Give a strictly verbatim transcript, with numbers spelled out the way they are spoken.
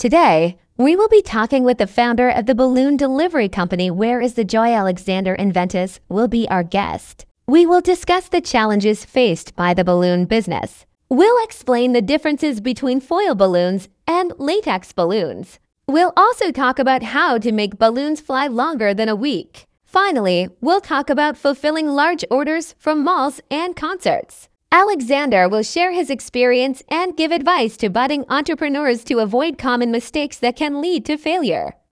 Today, we will be talking with the founder of the balloon delivery company Where is the Joy? Alexander Inventus will be our guest. We will discuss the challenges faced by the balloon business. We'll explain the differences between foil balloons and latex balloons. We'll also talk about how to make balloons fly longer than a week. Finally, we'll talk about fulfilling large orders from malls and concerts. Alexander will share his experience and give advice to budding entrepreneurs to avoid common mistakes that can lead to failure.